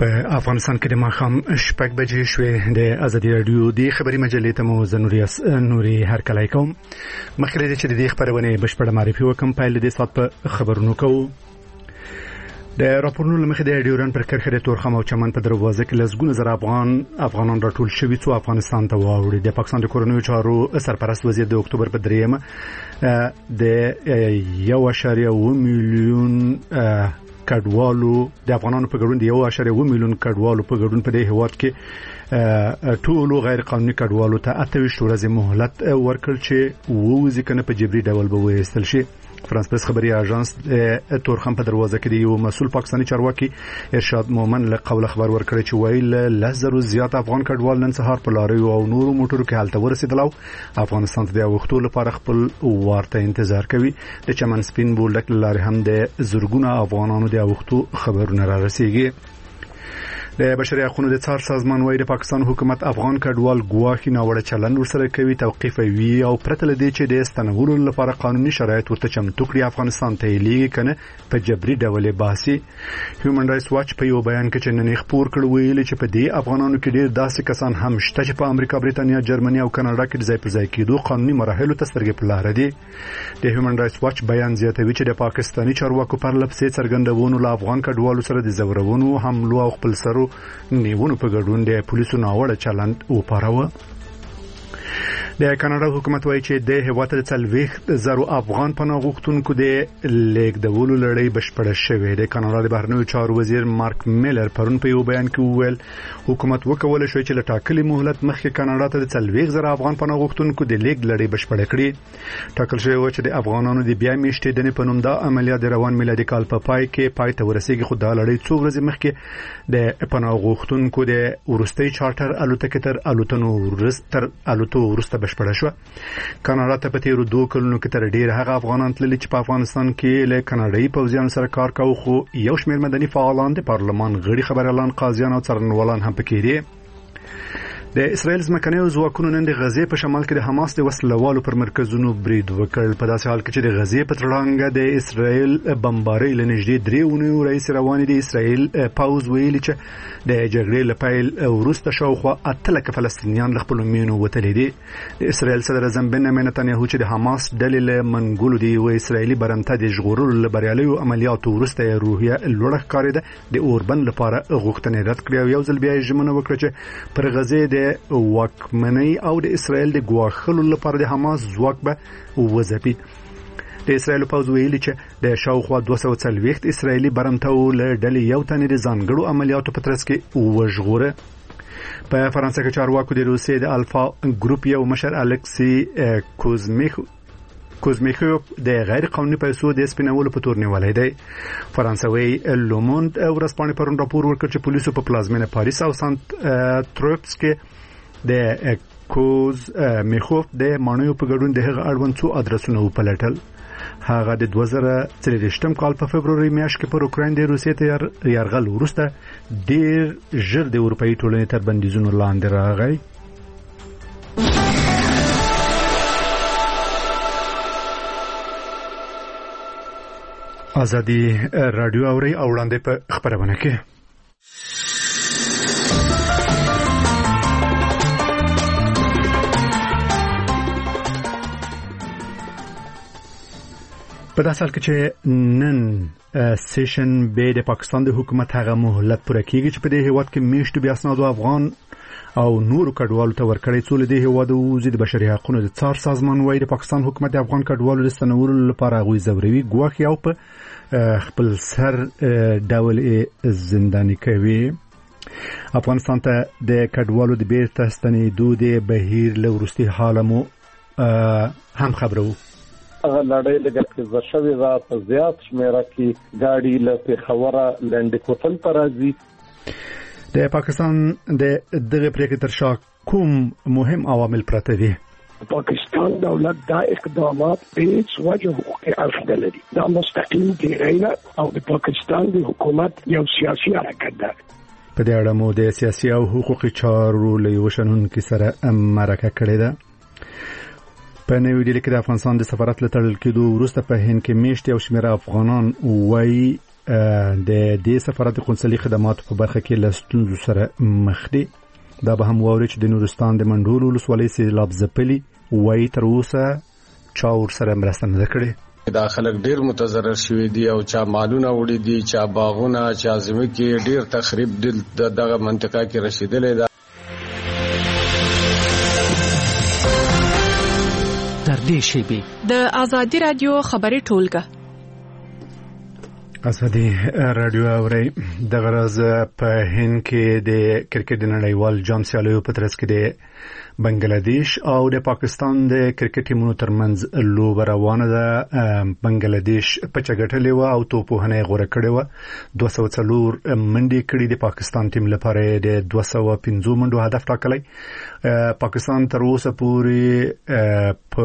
په افغانستان کې د ماښام شپږ بجې شوې د ازادي رادیو د خبري مجلې ته مو نوري هرکلی کوم. مخکې له دې چې د دې خبرونې بشپړه معرفي وکم، پیل د سات په خبرونو کوو. د راپورونو لمخې د ډیورن پر کرښه د تورخم او چمن په دروازه کې لسګونه زره افغانان راټول شوي څو افغانستان ته واوړي. د پاکستان د کورنیو چارو سرپرست وزیر د اکتوبر په 3 د 1.7 میلیون کډوالو د افغانانو په ګډون د 1.7 میلیون کډوالو په ګډون په دې هیواد کې ټولو غیر قانوني کډوالو ته 28 ورځې مهلت ورکړ چې ووځي کنه په جبري ډول به وایستل شي. فرانس پرس خبري اژانس تورخم په دروازه کې یو مسؤل پاکستاني چارواکي ارشاد مومن له قول خبر ورکړی چې ویل لزر زیات افغان کډوال نن سهار په لاریو او نورو موټرو کې حالت ورسېدل او افغانستان ته د وختو لپاره خپل وارته انتظار کوي. د چمن سپین بولډک لارې هم د زرګونه افغانانو د وختو خبرونه را رسیږي. د بشري حقوقو د څار سازمان وايي د پاکستان حکومت افغان کډوال ګواښي ناوړه چلند ورسره کوي، توقيفوي او پرته لدې چې د استنولو لپاره قانوني شرایط ورته چمتو کړي افغانستان ته لیږي کنه په جبري ډول باسي. هیومن رائټس واچ په یو بیان کې چې نن خبر کړ ویل چې په دې افغانانو کې ډېر داسې کسان هم شته چې په امریکا، بریتانیا، جرمني او کاناډا کې ځای پر ځای کېدو قانوني مراحلو ته سترګې په لار دي. د هیومن رائټس واچ بیان زیاتوي چې د پاکستاني چارواکو پر لپسې څرګندونو له افغان کډوالو سره د زورونو حملو او خپل سرو نیونو په ګډون د پولیسو ناوړه چلند وپاروه. د کاناډا حکومت وايي چې د هیواد د 40,000 افغان پناه غوښتونکو د لیږدولو لړۍ بشپړه شوې. د کاناډا د بهرنیو چارو وزیر مارک میلر پرون په یو بیان کې وویل حکومت وکولای شي چې له ټاکلي مهلت مخکې کاناډا ته د 40,000 افغان پناه غوښتونکو د لیږد لړۍ بشپړه کړي. ټاکل شوی و چې د افغانانو د بیا میشتېدنې په نوم دا عملیات د روان میلادي کال په پای کې پای ته ورسیږي، خو دا لړۍ څو ورځې مخکې د پناه غوښتونکو د ورستۍ چارټر الوتکې تر الوتو ورسته بشپړه شو. کاناډا ته په تیرو 2 کلونو کې تر ډیره هغه افغانان تللي چې په افغانستان کې له کاناډایي پوځیانو سره کار کاوه، خو یو شمېر مدني فعالان، د پارلمان غړي، خبريالان، قاضیان او څارنوالان هم پکې دي. د اسرائیل ځمکنیو ځواکونو نن د غزې په شمال کې د حماس د وسلوالو پر مرکزونو برید وکړ. په داسې حال کې چې د غزې په تړانګه د اسرائیل بمبارۍ لنږدې 3 اونیو رئیس روانې د اسرائیل پاوز ویلي چې د جګړې لپاره وروسته شاوخوا 8 فلسطینیان له خپل مینو وتلي دي. د اسرائیل صدر اعظم بنیامین نتنیاهو چې د حماس ډلې له منګولو دی و اسرائیلي برمته د ژغورلو لبریالیو عملیاتو وروسته روحیه لوړه ښکارېده. د اوربن لپاره غوښتنې رد کړې او یو ځل بیا ژمنه وکړه چې پر غزې د واکمنۍ او د اسرائیل د ګواښلو لپاره د حماس ځواک به وځپي. د اسرائیل پوځ ویلي چې د شاوخوا 240 اسرائیلي برمتو له ډلې یو تن د ځانګړو عملیاتو په ترڅ کې وژغوره. په فرانسه کې چارواکو د روسیې د الفا ګروپ یو مشر الکسی کوزمیخوف د غیر قانوني پیسو د سپینولو په تور نیولای دی. فرانسوي لوموند ورځپاڼې پرون راپور ورکړ چې پولیسو په پلازمینه پاریس او سانت تروپس کې د کوزمیخوف د مانیو په ګډون د هغه اړوند څو ادرسونه وپلټل. هغه د 2023 کال په فبروري میاشت کې پر اوکراین د روسیې ته یرغل وروسته ډیر ژر د اروپאי ټولنې تر بندیزونو لاندې راغی. ازادي رادیو اوري او وړاندې په خبرونه کې په داسې حال کې چې نن سیشن به د پاکستان د حکومت هغه مهلت پوره کیږي چې په دې هیواد کې میشتو بیا اسنادو افغان او نورو کډوالو ته ورکړی څو له دې هیوادو د بشري حقوقو د څار سازمان وايي د پاکستان حکومت د افغان کډوالو د استنولو لپاره غوي زوروي ګواښي او په خپل سر ډول زنداني کوي. افغانستان ته د کډوالو د بیرته ستنېدو د بهیر له وروستي حاله مو هم خبرو. لړۍ لګښت شوی را په زیات شمیره کې ګاډي له پیښوره لنډ کوتل ته راځي. د پاکستان د دغه پریکړې تر شا کوم مهم عوامل پراته دي؟ پاکستان دولت دا اقدامات په هیڅ وجه حقوقي اړخ نه لري. دا مستقیم دی او د پاکستان د حکومت یو سیاسي حرکت ده. په دې اړه مو د سیاسي او حقوقي چارو له یو شنونکو سره مرکه کړې ده. په نوې ډیلي کې د افغانستان د سفارت له تړل کېدو وروسته په هند کې میشتې او شمېر افغانان وایي د دې سفارت قونسلي خدماتو په برخه کې له ستونزو سره مخ دي. دا به هم واوري چې د نورستان د منډول ولسوالۍ سیلاب ځپلي وایي تر اوسه چا ورسره مرسته نه کړې. دا خلک ډیر متضرر شوي دي او چا مالونه وړي دي، چا باغونه، چا ځمکې، ډیر تخریب دغه منطقه کې رسیدلې ده. تر دې شیبې د آزادي رادیو خبري ټولګه ازادي رادیو اوري د غرض په هند کې د کرکټ نړیوال جام سیالیو په ترڅ کې د بنگلاديش او د پاکستان د کرکټ ټیمونو ترمنځ لوبه روانه ده. بنگلاديش په چګټلې و او توپونه غوړه کړې و. 204 منډي کړې د پاکستان ټیم لپاره د 250 منډو هدف ټاکلی. پاکستان تر اوسه پورې په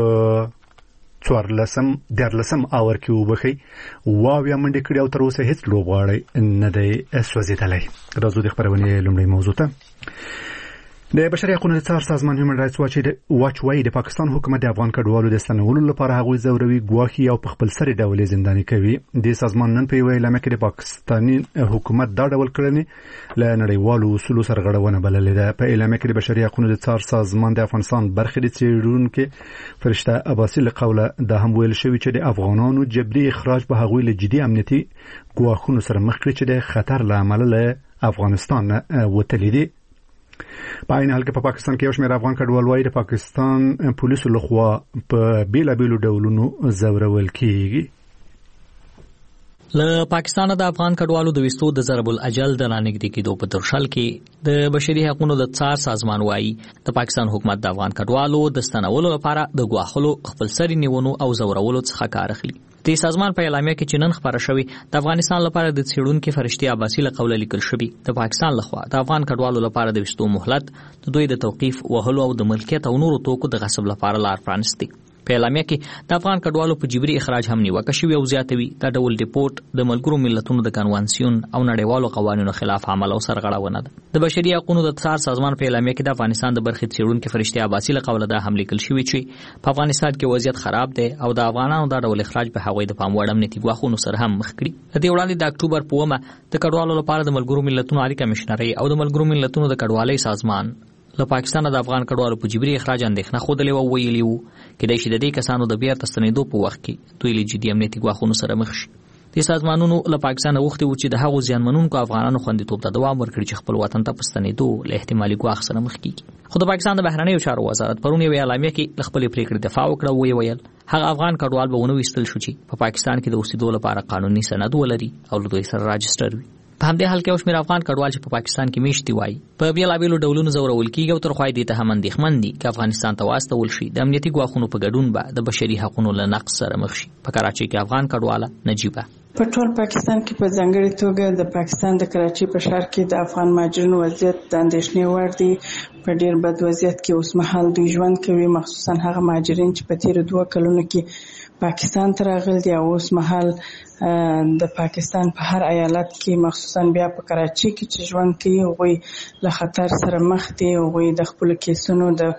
14 اور کې وبخي واویا منډي کړې او تر اوسه هیڅ لوبغاړی نه دی سوځیدلی. راځو د خبرونه لومړی موضوع ته. د بشري حقوقو څار سازمان هیومن رائټس واچ وايي د پاکستان حکومت د افغان کډوالو د ستنولو لپاره هغوی زوروي ګواښي او په خپل سری ډول زنداني کوي. د سازمان نن په اعلامیه کې د پاکستاني حکومت دا ډول کړنې له نړیوالو اصولو سره غړونه بللې ده. په اعلامیه کې د بشري حقوقو څار سازمان د افغانستان برخې د څېړونکو فرشته عباسي له قوله د هم ویل شوی چې د افغانانو جبري اخراج به هغوی له جدي امنیتي ګواښونو سره مخ کړي چې د خطر له امله له افغانستان وتلي دي. په عین حال کې په پاکستان کې یو شمېر افغان کډوال وايي د پاکستان پولیسو لخوا په بیلابیلو ډولونو زورول کیږي. له پاکستان د افغان کډوالو د وستو د ضرب الاجل د رانګدي کېدو په ترشل کې د بشري حقوقو د څار سازمان وايي د پاکستان حکومت د افغان کډوالو د ستنولو لپاره د ګواښلو خپل سری نیونو او زورولو څخه کار اخلي. د سازمان په اعلامیه کې چې نن خبره شوې د افغانستان لپاره د څېړونکو فرشتي عباسي له قوله لیکل شوی د پاکستان لخوا د افغان کډوالو لپاره د وستو مهلت د دوی د توقيف وهلو او د ملکیت او نورو توکو د غصب لپاره لار پرانستي. په اعلامیه کې د افغان کډوالو په جبري اخراج هم نیوکه شوې او زیاتوي دا ډول ډیپورت د ملګرو ملتونو د کنوانسیون او نړیوالو قوانینو خلاف عمل او سرغړونه ده. د بشري حقوقو د څار سازمان په اعلامیه کې د افغانستان د برخې څېړونکو فرشتي عباسي له قوله دا هم لیکل شوی چې په افغانستان کې وضعیت خراب دی او د افغانانو د ډول اخراج په هغوی د پام وړ امنیتي ګواښونو سره هم مخ کړي. د دې وړاندې د اکتوبر په 1 د کډوالو لپاره د ملګرو ملتونو عالی کمشنري او د ملګرو ملتونو د کډوالۍ سازمان له پاکستان د افغان کډوالو په جبري اخراج اندېښنه خوده او ویلي وو چې د شدید کسانو د بیرته ستنېدو په وخت کې دوی له جدي امنیتي ګواښونو سره مخ شي. د سازمانونو له پاکستان غوښتي و چې د هغو ځانمنونکو افغانانو خوندیتوب ته دوام ورکړي چې خپل وطن ته پستنېدو له احتمالي ګواښ سره مخ کیږي. خو د پاکستان د بهرنیو چارو وزارت پرون یو اعلامیه کې خپل پریکړې دفاع وکړه او ویل هغه افغان کډوال به ونه وستل شو چې په پاکستان کې د اوسېدو لپاره قانوني سند ولري او له دوی سره راجستر وي. په همدې حال کې اوس مېر افغان کډوال چې په پاکستان کې میشتي وای په بیلابیلو ډولونو زورول کیږي او تر خوای دي ته هم اندېښمن دي چې افغانستان ته واستول شي د امنیتي ګواښونو په ګډون به د بشري حقوقو له نقض سره مخ شي. په کراچۍ کې افغان کډواله نجيبه په ټول پاکستان کې په ځانګړي توګه د پاکستان د کراچۍ په ښار کې د افغان مهاجرینو وضعیت د اندېښنې وړ دی. په ډېر بد وضعیت کې اوس مهال دوی ژوند کوي، مخصوصا هغه مهاجرین چې په تیرو 2 کلونو کې پاکستان ته راغلي دي او اوس مهال د پاکستان په هر ایالت کې مخصوصا بیا په کراچۍ کې چې ژوند کوي هغوی له خطر سره مخ دي. هغوی د خپل کیسونو د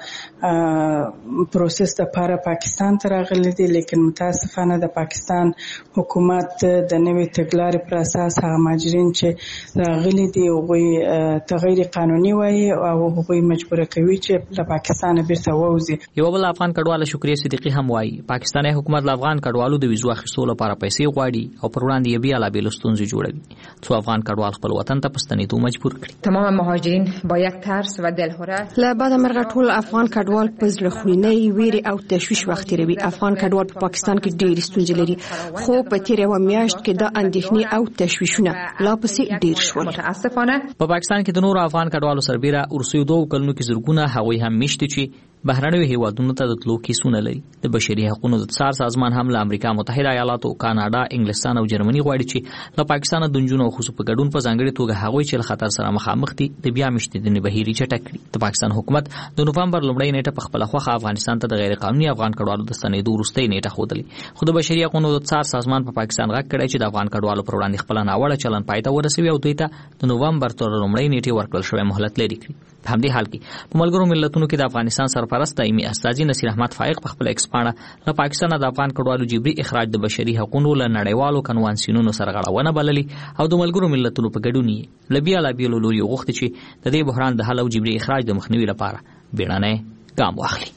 پروسس لپاره پاکستان ته راغلي دي، لیکن متاسفانه د پاکستان حکومت د نوې تګلارې پر اساس هغه مهاجرین چې راغلي دي هغوی ته غیر قانوني وایي او هغوی مجبور کوي چې له پاکستان بیرته ووځي. یو بل افغان کډوال شکریه صدیقی هم وایي پاکستاني حکومت له افغان کډوالو د ویزو اخیستلو لپاره پیسې غواړي او پر وړاندې یې بیا لا بیل ستونزې جوړوي څو افغان کډوال خپل وطن ته پستنېدو مجبور کړي. تمام مهاجرین با یک ترس و دلهوره له بعد مرغه ټول افغان کډوال په زړخوینۍ ویرې او تشویش وخت تیروي. افغان کډوال په پاکستان کې ډېر ستونزې لري خو په تیر یو میاشت کې د اندېښنې او تشویشونه لا پسې ډېر شول. متاسفانه په پاکستان کې د نورو افغان کډوالو سربېره ورسېدو 2 کلونو کې زرګونه هغوی هم میشتي چې بهرنیو هیوادونو ته د تلو کیسونه لري. د بشري حقوقو د څار سازمان هم له امریکا متحده ایالاتو، کاناډا، انګلستان او جرمني غواړي چې له پاکستان د جنونو او خصوصي په ګډون په ځانګړي توګه هغوی چې له خطر سره مخامخ دي د بیا مشتیدنې بهیري چټک کړي. د پاکستان حکومت د نوفمبر لومړۍ نیټه په خپل خوخه افغانستان ته د غیر قانوني افغان کډوالو د ستنېدو وروستۍ نیټه ښودلې. خو د بشري حقوقو د څار سازمان په پاکستان غږ کړی چې د افغان کډوالو پر وړاندې خپل ناوړه چلن پای ته ورسوي او دوی ته د نوفمبر تر لومړۍ نیټې ورکړل شوی مهلت لري کړي. په همدې حال کې په ملګرو ملتونو کې د افغانستان سره سرپرست دایمي استاذي نصیر احمد فائق په خپل ایکس باندې له پاکستان د افغان کډوالو جبري اخراج د بشري حقوقو له نړیوالو کنوانسیونونو سره غړاونه بللي او د ملګرو ملتونو په ګډون لبیا لا بیلو لوري غوښتي چې د دې بحران د حل او جبري اخراج د مخنیوي لپاره بیړنی ګام واخلي.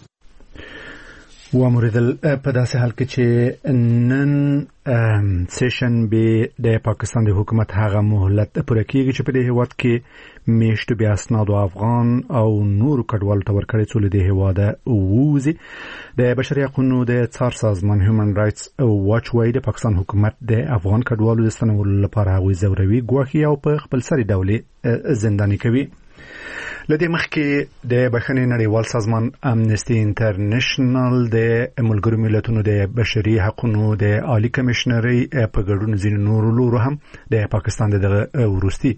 واموریدل په داسې حال کې چې نن سیشن به د پاکستان د حکومت هغه مهلت پوره کیږي چې په دې هیواد کې میشت بیا اسناد افغان او نور کډوالو ته ورکړی څول د هیواد ووزي. د بشري حقوقو د څار سازمان هیومن رائټس واچ وايي د پاکستان حکومت د افغان کډوالو د ستنولو لپاره هغوی زوروي ګواښي او په خپل سری ډول زنداني کوي. لدې مخکې د بشري نړیوال سازمان امنستي انټرنیشنل د ملګرو ملتونو د بشري حقوقو د عالی کمشنري په ګډون ځینې نور لورو هم د پاکستان د وروستي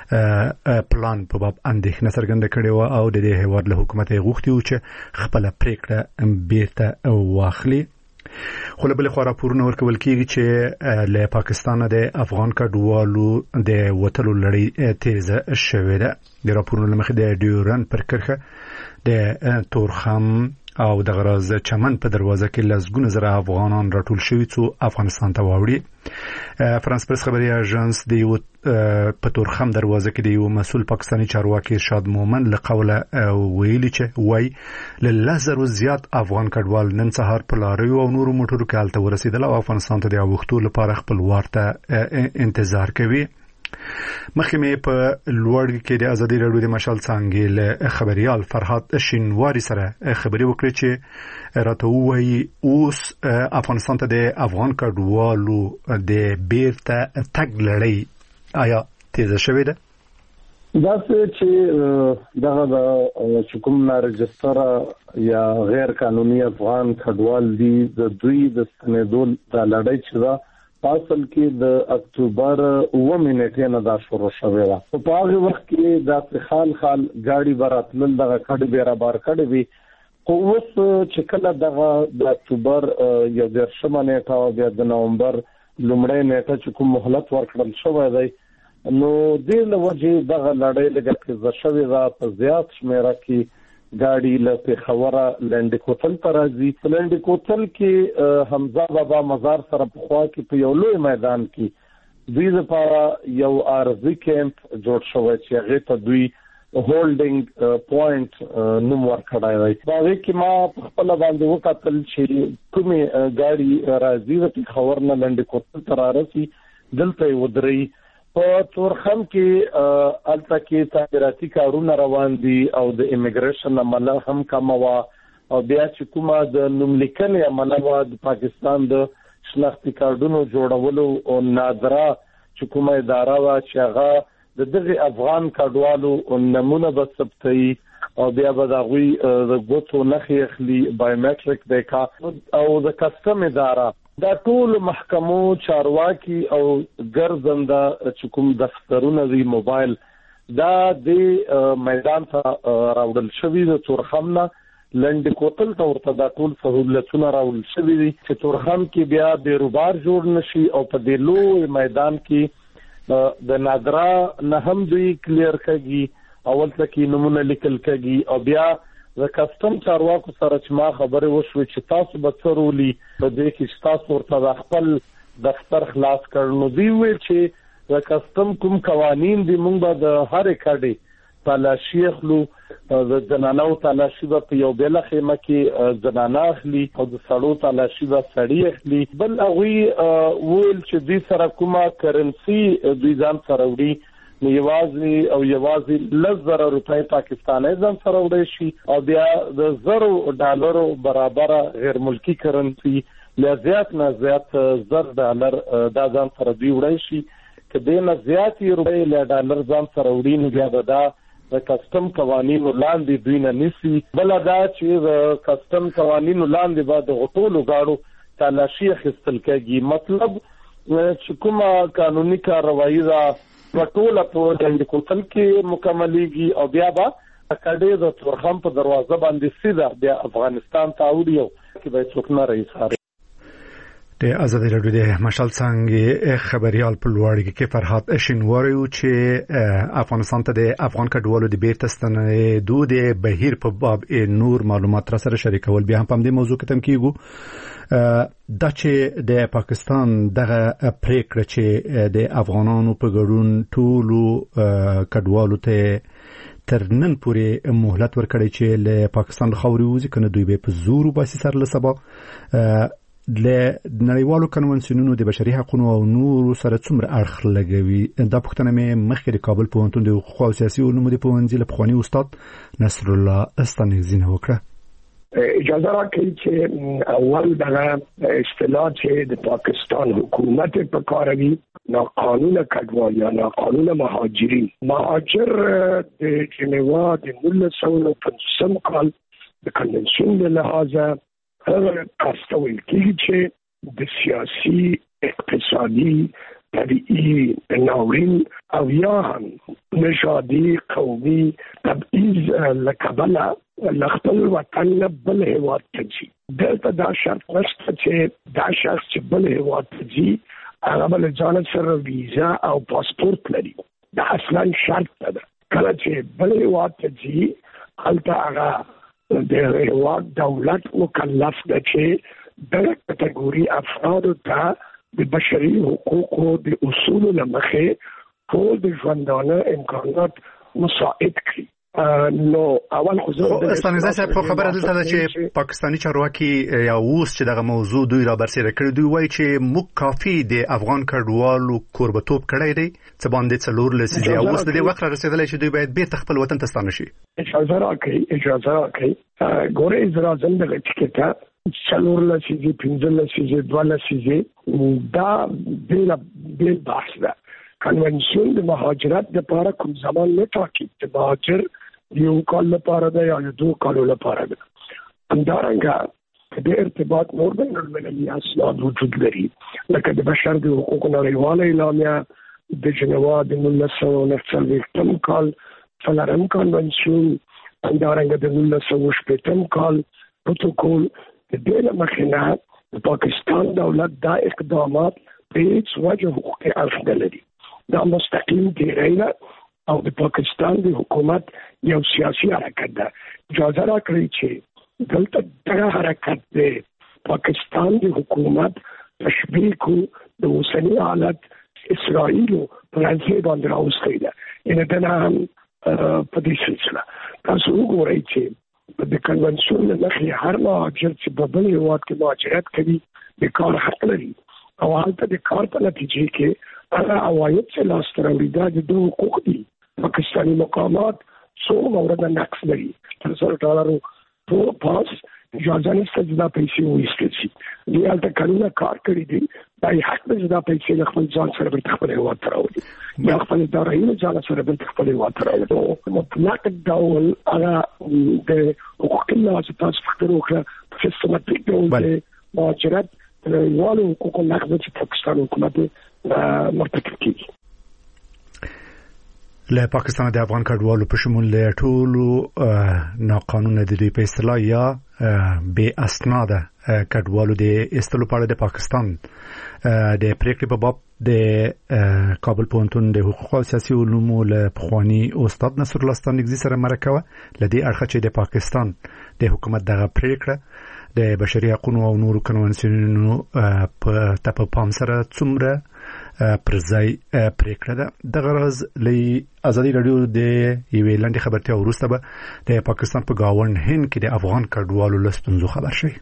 پلان په باب اندېښنه څرګنده کړې و او د دې هیواد له حکومت غوښتي و چې خپل پریکړه بیرته واخلي. خو له بل خوا راپورونه ورکول کېږي چې له پاکستان د افغان کډوالو د وټلو لړۍ تیزه شوې ده. د راپورونو له مخې د ډیورن پر کرښه د تورخم او د غراز چمن په دروازه کې لزګونه زره افغانان راټول شوي څو افغانستان ته واوړي. فرانس پرس خبري اژانس د یو په تورخم دروازه کې د یو مسؤل پاکستاني چارواکي ارشاد مومن له قوله ویلي چې وای له لزر زیات افغان کډوال نن سهار په لاریو او نورو موټرو کې حالت ورسېدل او افغانستان ته د اوختو لپاره خپل وارته انتظار کوي. مخکې په لوړ کې د ازادي راډیو د مشال څنګه له خبريال فرحات شینواری سره خبري وکړي چې راته وایي اوس افغانستان ته د افغان کډوالو د بیرته تګ لړۍ آیا تیزه شوې ده؟ دا چې دغه حکومت نه رجستر یا غیر قانوني افغان کډوال دي د دوی د ستنېدل د لړۍ چې دا اصل کې د اکتوبر 9 نیټه نه دا شروع شوه. په هغه وخت کې د خال گاڑی براتل دغه کډ بیره بار کډ وی خو اوس چې کله دغه د اکتوبر یا د شمه نیټه او د نومبر لومړی نیټه چې کوم مهلت ورکړل شوی دی نو د لوجه دغه لړۍ لګه چې شوی دا په زیات شمیره کې گاڑی له خبره لنډ کوتل ته راځي. لنډ کوتل کې حمزه بابا مزار سره په خوا کې په یو لوی میدان کې دوی لپاره یو ارزي کیمپ جوړ شوی چې هغه ته دوی هولډینګ پوینټ نوم ورکړای دی. دا کې ما خپل باندې وکتل چې کومه گاڑی راځي د خبر نه لنډ کوتل ته راځي دلته ودري. په تورخم کې الته کې تعمیراتي کارونه روان دي او د امیګریشن عمله هم کموا او بیا چې کومه د نوملیکنې عمله د پاکستان د شناختی کارډونو جوړولو او نادره چې کومه اداره وا چې هغه د دغه افغان کډوالو نمونه به ثبتي او بیا به دغوی د ګوتو نخې اخلي بایومټریک دیکا او د کسټم اداره دا ټول محکمو چارواکي او ګرځنده چې کوم دفترونه دی موبایل دا د میدان ته راوړل شوی د تورخم نه لنډ کوتل ته ورته دا ټول سہولتونه راوړل شوی دي چې تورخم کې بیا بیروبار جوړ نشي او په دې لوی میدان کې د نادرا نه هم دوی کلیر کړي اول ځکه نمونه لیکل کړي او بیا د کسٹم چارواکو سره چې ما خبره وشوي چې تاسو به څرولي په دې کې تاسو ورته خپل دفتر خلاص کړنو دی وی چې د کسٹم کوم قوانين دي موږ به د هر کډي تلاشي اخلو د جنانو تلاشي په یو بل خیمه کې جنانا اخلي او د سړو تلاشي به سړی اخلي بل هغه ویل چې دې سره کومه کرنسي دوی ځان سره وړي نو یوازې لزر روپۍ پاکستاني ځان سره وړي شي او بیا د $0 برابر غیر ملکی کرنسي لزیات نه زیات $0 دا ځان سره دی وړي شي کله نه زیات روپۍ له $1 ځان سره وړي نو بیا دا د کسٹم قوانینو لاندې دوی نه نسی بل دا چې د کسٹم قوانینو لاندې بعد غټولو غاړو تلاشي خستل کېږي مطلب چې کومه قانوني کاروایی دا ټول په د کوتل کې مکملېږي او بیا به کډې د تورخم په دروازه باندې سیده بیا افغانستان ته وړي کې به څوک نه راځي. د آزادي رادیو د مشال څنګه خبريال په لوړ کې فرحات شینواری چې افغانستان ته د افغان کډوالو د بیرته ستنېدو د بهیر په باب نور معلومات را سره شریکول. بیا هم په دې موضوع کې تم کیږو دا چې د پاکستان دغه پریکړه چې د افغانانو په ګډون ټولو کډوالو ته تر نن پورې مهلت ورکړي چې له پاکستان خاورې وځي کنه دوی به په زور وباسي سر له سبا د نړیوالو کنونسیونونو د بشري حقوقو او نورو سره څومره اړخ لګوي. دا پوښتنه مې مخکې د کابل پوهنتون د حقوق او سیاسي علومو د پوهنځي له پخواني استاد نصر الله استانکزي نه وکړه. اجازه راکړئ چې اول دغه اصطلاح چې د پاکستان حکومت په کاروي ناقانونه کډوال یا ناقانونه مهاجرین مهاجر د جنیوا د 1950 کال د کنونسیون له لحاظه هغه کاستویل کېږي چې د سیاسي اقتصادي طبيعي ناورین او یا هم نژادي قومي تبعیض لکبله لخپل وطن بل هیواد ته ځي. دلته دا شرط نشته چې دا شخص چې بل هیواد ته ځي هغه بل ځان سره ویزا او پاسپورت لري. دا اصلا شرط ده. کله چې بل هیواد ته ځي هلته هغه د هیواد دولت مکلف ده چې دغه کټګوري افرادو ته د بشري حقوقو د اصولو له مخې ټول د ژوندانه امکانات مساعد کړي. نو اول خو زه استانکزي صاحب خو خبره دلته ده چې پاکستاني چارواکي یا اوس چې دغه موضوع دوی را برسېره کړی دوی وایي چې موږ کافي د افغان کډوالو کوربتوب کړی دی څه باندې څلور لسیزې او اوس د دې وخت را رسېدلی چې دوی باید بیرته خپل وطن ته ستانه شي. اجازه راکړئ ګورئ زه راځم دغه ټکټه څلور لسیزې 15 لسیزې 2 لسیزې دا بیل بحث ده. کنونسیون د مهاجرت لپاره کوم زمان نه ټاکي چې مهاجر یو کال لپاره ده یا 2 کالو لپاره ده. همدارنګه د ارتباط نور بین المللي اسناد وجود لري لکه د بشر د حقوقو نړیواله اعلامیه د جنیوا د 1949 کال څلورم کنونسیون همدارنګه د 1960 کال پروتوکول د دې له مخې نه د پاکستان دولت دا اقدامات په هیڅ وجه حقوقي اړخ نه لري. دا مستقیم دیرینه او د پاکستان د حکومت یو سیاسي حرکت ده. اجازه راکړئ چې دلته دغه حرکت د پاکستان د حکومت تشبیه کو د اوسني حالت اسرائیلو په لانجه باندې راوستي ده. یعنې دا هم په دې سلسله تاسو وګورئ چې د کنونسیون له مخې هر مهاجر چې په بل هیواد کې مهاجرت کوي د کار حق لري او هلته د کار په نتیجه کې هغه عواید چې لاسته راوړي دا د دوه حقوق دي. پاکستاني مقامات څو مورده نقص لري تر $100 ټول پاس اجازه نشته چې دا پیسې وایستل شي. دوی هلته کلونه کار کړی دي دا یې حق دی چې دا پیسې له خپل ځان سره بېرته خپل هیواد ته راوړي یا خپل دارایي له ځان سره بېرته خپل هیواد ته راوړي. مطلق ډول هغه د حقوقي لحاظه تاسو فکر وکړه په سیستماتیک ډول د مهاجرت د نړیوالو حقوقو نقض چې پاکستان حکومت مرتکب کیږي. له پاکستان د افغان کډوالو په شمول له ټولو ناقانونه د دوی په اصطلاح یا بې اسناده کډوالو د استلو په اړه د پاکستان د پریکړې په باب د کابل پوهنتون د حقوق او سیاسي علومو له پخواني استاد نصر الله استانکزي سره مرکه وه. له دې اړخه چې د پاکستان د حکومت دغه پریکړه د بشري حقوقو او نورو کنونسیونونو په پام سره څومره پر ځای پریکړه ده. دغه راز له آزادي رادیو د یوې لنډې خبرتیا وروسته به د پاکستان په گاونډ هند کې د افغان کډوالو له ستونزو خبر شي.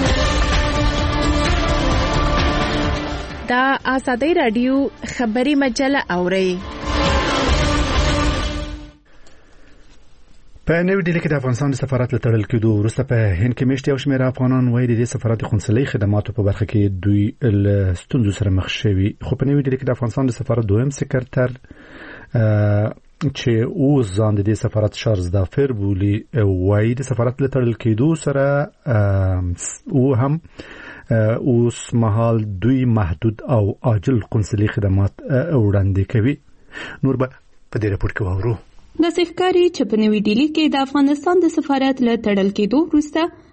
دا آزادي رادیو خبري مجله اوري. په نوې ډیلي کې د افغانستان د سفارت له تړل کېدو وروسته په هند کې میشتي او شمېر افغانان وایي د دې سفارت قونسلي خدماتو په برخه کې دوی له ستونزو سره مخ شوي. خو په نوې ډیلي کې د افغانستان د سفارت دویم سکرټر چې اوس ځان د دې سفارت شارز دافر بولي وایي د سفارت له تړل کېدو سره او هم اوس مهال دوی محدود او عاجل قونسلي خدمات وړاندې کوي. نور به په دې راپور کې واورو. د ښکاری چې په نوې ډیلي کې د افغانستان د سفارت له تړل کېدو وروسته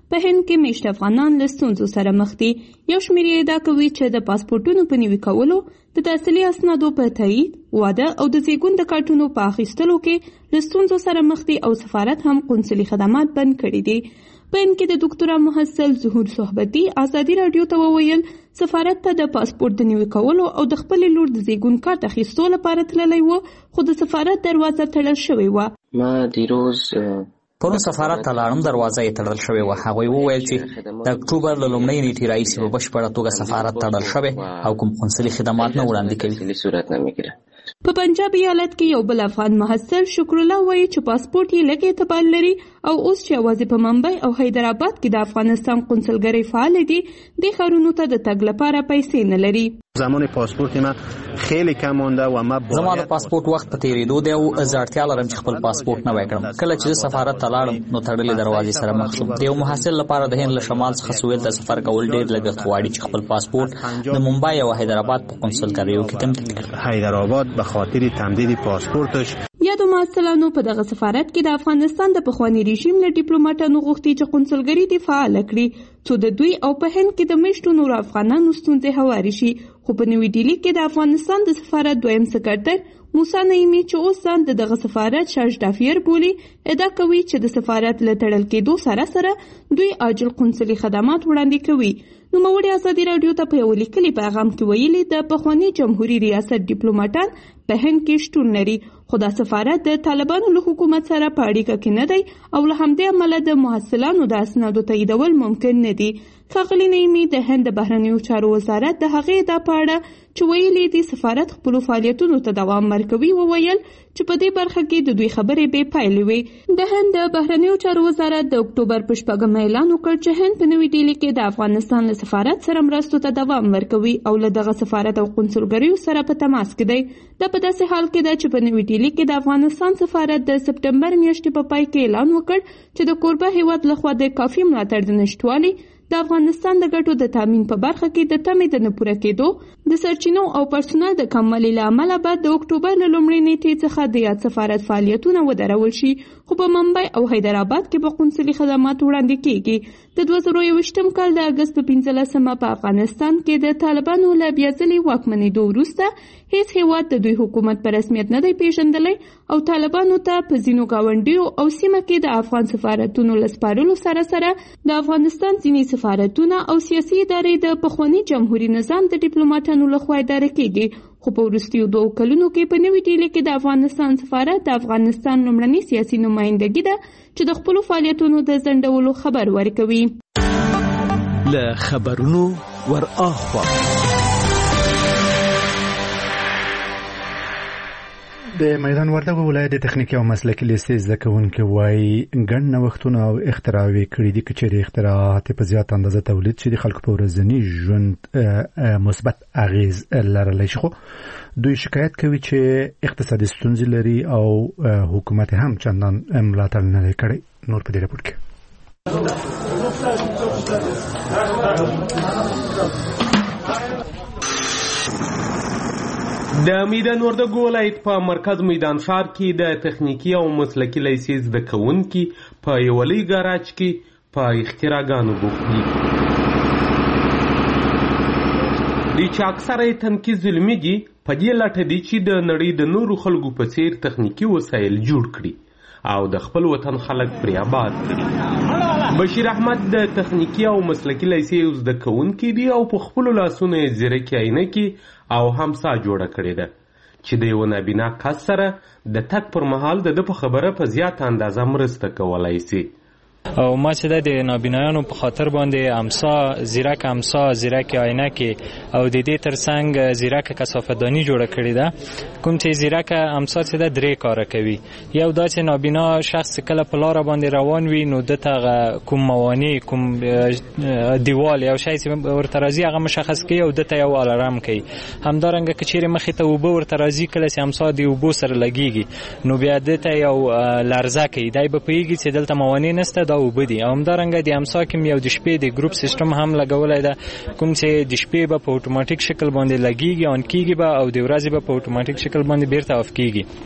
په هند کې میشت افغانان له ستونزو سره مخ دي. یو شمېر یې ادعا کوي چې د پاسپورټونو په نوي کولو، د تحصیلي اسنادو په تایید، واده او د زیږون د کارتونو په اخیستلو کې له ستونزو سره مخ دي او سفارت هم قونسلي خدمات بند کړي دي. په هند کې د ډاکټره محصل ظهور صحبتي ازادي رادیو ته وویل سفارت ته د پاسپورټ د نوي کولو او د خپلې لور د زیږون کارت اخیستو لپاره تللی و، خو د سفارت دروازه تړل شوې وه. ما دیروز پرون سفارت ته لاړم، دروازه یې تړل شوې وه. هغوی وویل چې د اکتوبر له لومړۍ نیټې راهیسې په بشپړه توګه سفارت تړل شوی او کوم قونسلي خدمات نه وړاندې کوي. په پنجاب ایالت کې یو بل افغان محصل شکر الله وایي چې پاسپورټ یې لږ اعتبار لري او اوس چې یوازې په ممبئی او حیدرآباد کې د افغانستان قونسلګرۍ فعال دي، د ښارونو ته د تګ لپاره پیسې نه لري. زمان پاسپورت ما خیلی کم مونده و ما زما د پاسپورت وخت په تیریدو دی او زه اړتیا لرم چې خپل پاسپورت نوی کړم. کله چې سفارت ته لاړم نو تړلې دروازې سره مخ شوم. د یو محصل لپاره د هند له شمال څخه سویل ته سفر کول ډېر لګښت غواړي چې خپل پاسپورت د ممبئی او حیدرآباد په قونسلګریو کې تمدید کړي. حیدرآباد به خاطر تمدید پاسپورتش یادو محصلانو په دغه سفارت کې د افغانستان د پخواني رژیم له ډیپلوماټانو غوښتي چې قونسلګري دې فعاله کړي څو د دوی او په هند کې د میشتو نورو افغانانو ستونزې هوارې شي. خو په نوي ډیلي کې د افغانستان د سفارت دویم سکرټر موسی نعیمي چې اوس ځان د دغه سفارت شاش ډافیر بولي، ادعا کوي چې د سفارت له تړل کېدو سره سره دوی عاجل قونسلي خدمات وړاندې کوي. نوموړي ازادي رادیو ته په یو لیکلي پیغام کې ویلي د پخواني جمهوریت ریاست ډیپلوماټان په هند کې شتون لري، خو دا سفارت د طالبانو له حکومت سره په اړیکه کې نه دی او له همدې امله د محصلانو د اسنادو تاییدول ممکن نه دي. ښاغلي نعیمي د هند د بهرنیو چارو وزارت د هغې ادعا په اړه چې ویلي دي سفارت خپلو فعالیتونو ته دوام ورکوي وویل چې په دې برخه کې د دوی خبرې بې پایلې وې. د هند د بهرنیو چارو وزارت د اکتوبر په 6 اعلان وکړ چې هند په نوي ډیلي کې د افغانستان له سفارت سره مرستو ته دوام ورکوي او له دغه سفارت او قونسلګریو سره په تماس کې دی. دا په داسې حال کې ده چې په نوي ډیلي کې د افغانستان سفارت د سپټمبر میاشتې په پای کې اعلان وکړ چې د کوربه هیواد لخوا د کافي ملاتړ د نشټوالي د افغانستان د ګټو د تامین په برخه کې د تمې د نه پوره کېدو، د سرچینو او پرسونل د کموالي له امله بعد د اکتوبر له لومړۍ نیټې څخه د یاد سفارت فعالیتونه ودرول شي، خو په ممبئی او حیدرآباد کې به قونسلي خدمات وړاندې کېږي. د 2021 کال د اګست په 15 په افغانستان کې د طالبانو له بیا ځلې واکمنېدو وروسته هیڅ هیواد د دوی حکومت په رسمیت نه دی پیژندلی او طالبانو ته په ځینو ګاونډیو او سیمه کې د افغان سفارتونو له سپارلو سره سره د افغانستان ځینې سفارتونه او سیاسي ادارې د پخواني جمهوریت نظام د ډیپلوماټانو لخوا اداره کېږي. خو په وروستیو 2 کلونو کې په نوي ډیلي کې د افغانستان سفارت د افغانستان لومړنی سیاسي نمایندګي ده چې د خپلو فعالیتونو د ځنډولو خبر ورکوي. له خبرونو ور اخوا د میدان وردګو ولایت د تخنیکي او مسلکي لیسې زده کوونکي وایي ګڼ نوښتونه او اختراعوي کړي دي چې د اختراعات په زیات اندازه تولید شي د خلکو په ورځني ژوند مثبت اغیز لرلی شي. خو دوی شکایت کوي چې اقتصادي ستونزې لري او حکومت هم چندان ملاتړ نه کوي. نور په دې راپور کې د میدان وردګو ولایت په مرکز میدان ښار کې د تخنیکي او مسلکي لیسې زده کوونکي په یو لوی ګاراج کې په اختراعګانو بوخت دي. دوی چې اکثره یې تنکي ظلمي په دې لټه دي چې د نړۍ د نورو خلکو په څیر تخنیکي وسایل جوړ کړي او د خپل وطن خلک پرې آباد کړي. بشیر احمد د تخنیکي او مسلکي لیسې زده کوونکی دی او په خپلو لاسونو یې زیرکي عینکې او همسا جوړه کړې ده چې د یو نابینا کس سره د تګ پر مهال د په خبره په زیات اندازه مرسته کولای شي. او ما چې د نابینایانو په خاطر باندې زیرک عینکې او د دې ترڅنګ زیرک کثافتداني جوړه کړې ده. کوم چې زیرک امسا چې د 3 کار کوي. یو دا چې نابینا شخص کله په لار باندې روان وي نو دته کوم موانع کوم دیوال یو شی چې ورته راځي هغه مشخص کوي او دته یو الارم کوي. همدارنګه کچېره مخې ته وبو ورته راځي کله چې امسا دی وبو سره لګيږي نو بیا دته یو لرزه کوي دای په پیږي چې دلته موانع نشته دا وبدي. او همدارنګه د امسا کې یو د شپې د ګروپ سیستم هم لګولای ده کوم چې د شپې په اتوماتیک شکل باندې لګيږي ان کیږي او د ورځې په اتوماتیک شکل باندې بیرته اف کیږي.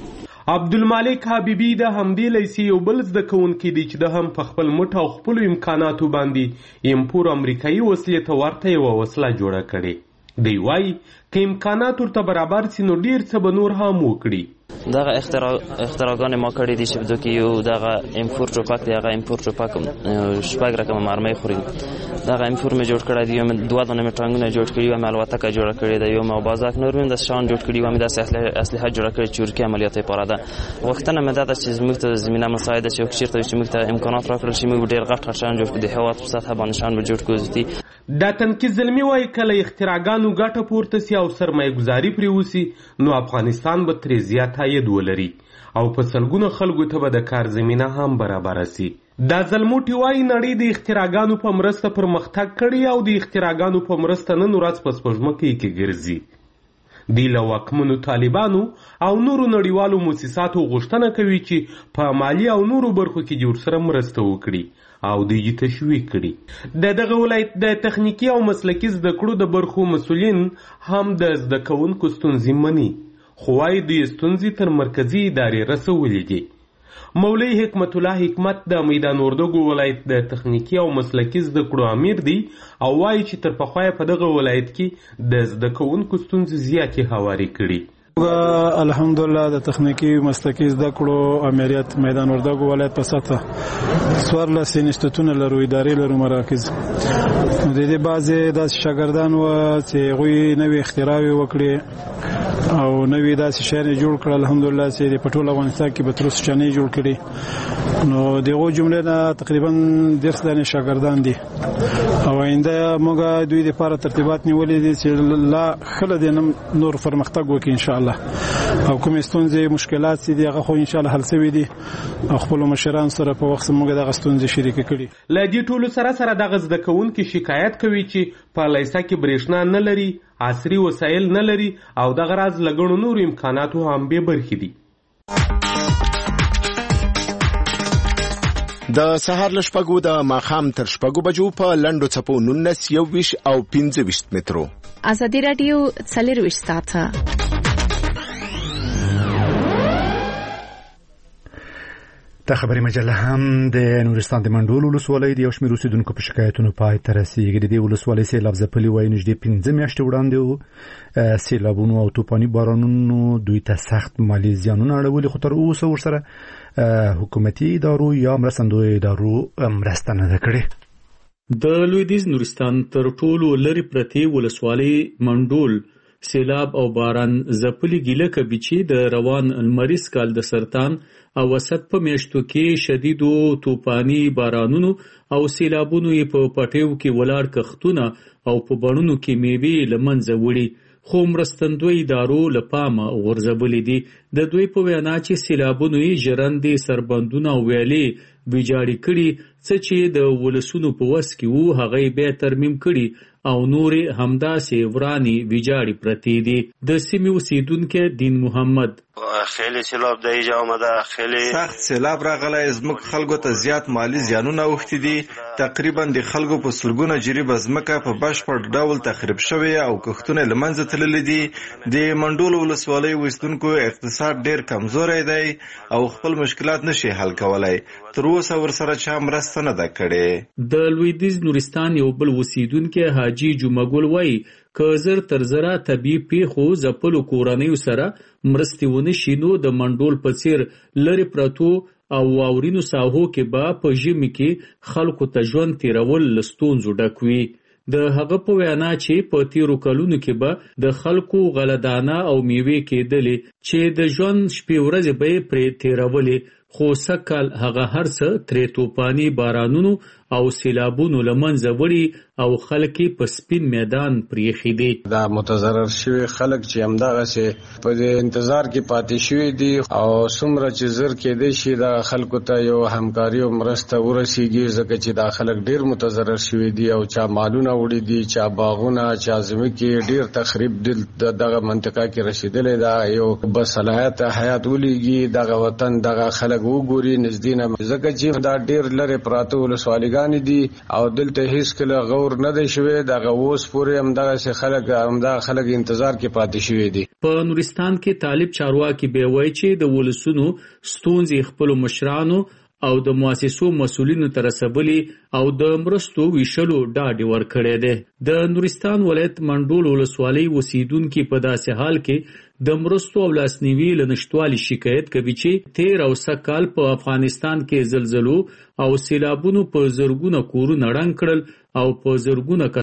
عبدالمالک حبیبی د همدې لیسې یو بل زده کوونکی دی چې د هم په خپل مټ او خپلو امکاناتو باندې امپور امریکایي وسلې ته ورته یوه وسله جوړه کړې. دی وایي که امکانات ورته برابر سي نو ډېر څه به نور هم وکړي. دغه اختراعګان ما کړی دي چې بدو کې یو دغه امپور ټوپک دی. هغه امپور ټوپک شپږ رقم مرمۍ خوري. دغه امپور مې جوړ کړی دی. یو مې دوه دانې ټانګونه جوړ کړي. یو مې الوتکه جوړه کړې ده. یو مې بازاک نور مې د شان جوړ کړي. یو مې داسې اسلحه جوړه کړې چې ورکې عملیات لپاره ده. غوښتنه مې دا ده چې زموږ ته زمینه مساعده شي او که چېرته چې موږ ته امکانات راکړل شي موږ ډېر غټ شیان جوړ کړو. د هېواد په سطحه باندې شیان به جوړ کړو. دا تنکي زلمي وایي کله اختراعګانو ګټه پورته سي او سرمایه ګزاري پرې وسي نو افغانستان به ترې زیات عاید ولري او په سلګونو خلکو ته به د کار زمینه هم برابره سي. دا زلموټي وایي نړۍ د اختراعګانو په مرسته پرمختګ کړی او د اختراعګانو په مرسته نن ورځ په سپوږمکۍ کې ګرځي. دی له واکمنو طالبانو او نورو نړیوالو موسساتو غوښتنه کوي چې په مالي او نورو برخو کې دې ورسره مرسته وکړي او دوی یې تشویق کړي. د دغه ولایت د تخنیکي او مسلکي زده کړو د برخو مسؤلین هم د زده کوونکو ستونزې مني خو وایي دوی ستونزې تر مرکزي ادارې رسولې دي. مولوي حکمت الله حکمت د میدان وردګو ولایت د تخنیکي او مسلکي زده کړو امیر دی او وایي چې تر پخوا په دغه ولایت کې د زده کوونکو ستونزې زیاتې هوارې کړي. الحمدلله د تخنیکی مسلکی زده کړو امریت میدان وردګو ولایت په سطح 14 انسټیټونه لرو، ادارې لرو، مراکز. د دې بعضې داسې شاګردان وو چې هغوی نوې اختراعې وکړې او نوې داسې شیان یې جوړ کړل الحمدلله چې په ټول افغانستان کې به تر اوسه چا نه یې جوړ کړي. نو د هغو جملې نه تقریبا 10 دانې شاګردان دي او آینده موږ دوی دپاره ترتیبات نیولي دي چې لا ښه دی نور پرمختګ وکړي انشاءالله او کومې ستونزې مشکلات چې دي هغه خو انشاءالله حل شوي دي او خپلو مشرانو سره په وخت موږ دغه ستونزې شریکې کړي. له دې ټولو سره دغه زده کوونکي شکایت کوي چې په لیسه کې برېښنا نه لري، عصري وسایل نه لري او دغه راز له ګڼو نورو امکاناتو هم بې برخې دي. د سهار له شپږو د ماښام تر شپږو بجو په لنډو څپو 19 21 او 25 مترو. ازادي راډیو 24 ساعته د خبري مجله هم د نورستان د منډول ولسوالۍ د یو شمېر اوسېدونکو په شکایتونو پای ته رسېږي. د دې ولسوالۍ سیلاب ځپلي وایي نږدې 15 میاشتې وړاندې سیلابونو او طوفاني بارانونو دوی ته سخت مالي زیانونه اړولي خو تر اوسه ورسره حکومتي ادارو یا مرستندویه ادارو مرسته نه ده کړې. د لویدیځ نورستان تر ټولو لرې پرتې ولسوالۍ منډول سیلاب او باران ځپلي ګیله کوي چې د روان لمریز کال د سرطان او وسط په میاشتو کې شدیدو طوفاني بارانونو او سیلابونو یې په پټیو کې ولاړ کښتونه او په بڼونو کې میوې له منځه وړي خو مرستندوی ادارو له پامه غورځولي دي. د دوی په وینا چې سیلابونو یې ژرندې سربندونه او ویالې ویجاړې کړي څه چې د ولسونو په وس کې وو هغه یې بیا ترمیم کړي او نورې همداسې ورانې ویجاړې پرتې دي. د سیمې اوسیدونکی دین محمد خیلی سیلاب د ایجا آمده، خیلی سخت سیلاب راغلی، زموږ خلکو ته زیات مالی زیانونه اوښتي دي. تقریبا د خلکو په سلګونه جریبه ځمکه په بشپړ ډول تخریب شوې او کښتونه له منځه تللي دي. د منډول ولسوالۍ اوسیدونکو اقتصاد ډیر کمزوری دی او خپل مشکلات نشي حل کولی. تر اوسه ورسره چا مرسته نه ده کړې. د لویدیځ نورستان یو بل اوسیدونکی حاجي جمعګل وایي که زر تر زره طبیعي پیښو ځپلو کورنیو سره مرستې ونه شي نو د منډول په څیر لرې پرتو او واورینو ساحو کې به په ژمي کې خلکو ته ژوند تیرول له ستونزو ډک وي. د هغه په وینا چې په تیرو کلونو کې به د خلکو غلهدانه او میوې کېدلې چې د ژوند شپې ورځې به یې پرې تیرولې خو سږکال هغه هر څه ترې طوفاني بارانونو او سیلابونو له منځه وړي او خلک په سپین میدان پریښي دي. دا متضرر شوي خلک چې همدغسې په دې انتظار کې پاتې شوي دي او څومره چې زر کېدی شي دا خلکو ته یو همکاري او مرسته ورسیږي ځکه چې دا خلک ډیر متضرر شوي دي او چا مالونه وړي دي، چا باغونه، چا ځمکې ډیر تخریب دغه منطقه کې رسیدلی. دا یو بصلاحیت حیات ولیږي دغه وطن دغه خلک وګوري نږدې نه ځکه چې دا ډیر لرې پراته ولسوالیګانې دي او دلته هیڅکله غور نه دی شوی. دغه اوس پورې همدغسې خلک انتظار کې پاتې شوي دي. په نورستان کې طالب چارواکي به وایي چې د ولسونو ستونزې خپل مشرانو او د مؤسسو مسولینو ته رسولي او د مرستو ویشلو ډاډ ورکړی دی. د نورستان ولایت منډول ولسوالۍ اوسیدونکي په داسې حال کې د مرستو او لاسنیوي له نشتوالي شکایت کوي چې تیر او سږ کال په افغانستان کې زلزلو او سیلابونو په زرګونه کورونه ړنګ کړل او په زرګونه